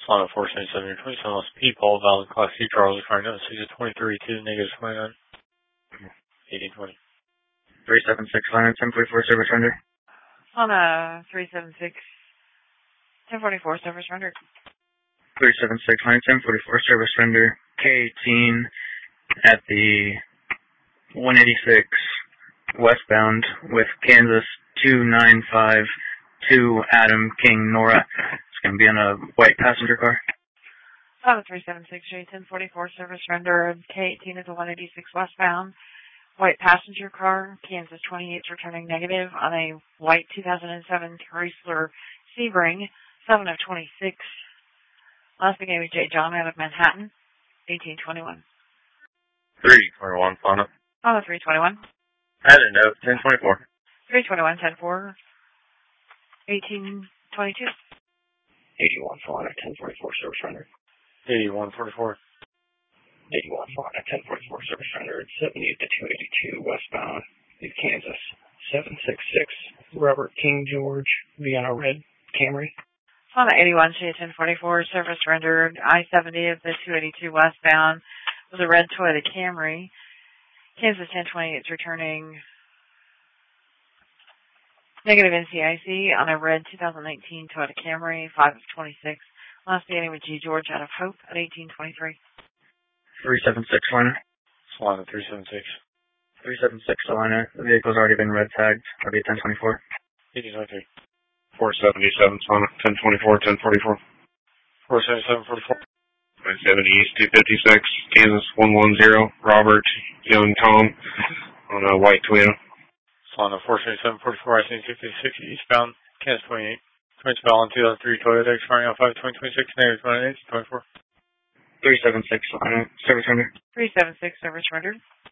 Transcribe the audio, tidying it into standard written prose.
Solana 477, 27 lost P. Paul, valid Class C, Charlie, firing out 623 to negative 29. 1820. 376, Liner 1044, service render. Solana 376, 1044, service render. 376, Liner 1044, service render. K18 at the 186 westbound with Kansas 2952 Adam King Nora. It's going to be in a white passenger car. Solana 376, J1044, service render. K18 is a 186 westbound. White passenger car, Kansas 28 is returning negative on a white 2007 Chrysler Sebring, 7 of 26. Last name is J. John out of Manhattan, 1821. 321, Solana. Solana 321. Add a note, 1024. 321, 104, 1822. 81, Solana 1044, service render. 8144. 81, Solana 1044, service render. 70 at the 282 westbound in Kansas. 766, Robert King George, Vienna Red Camry. Solana 81, J1044, service rendered. I-70 of the 282 westbound with a red Toyota Camry. Kansas 1028 is returning negative NCIC on a red 2019 Toyota Camry, 5 of 26. Last beginning with G. George out of Hope at 1823. 376, Solana. Solana 376. 376, Solana. The vehicle's already been red tagged. RB 1024. 1823. 477, Solana 1024, 1044. 477, 44. 970 East 256, Kansas 110, Robert, Young Tom, on a white Toyota. Solana 477, 44, I-56 eastbound, Kansas 28. 20 on 2003 Toyota, expiring on 5/2026, negative 28, 24. 376, Solana. Service render. 376, service rendered.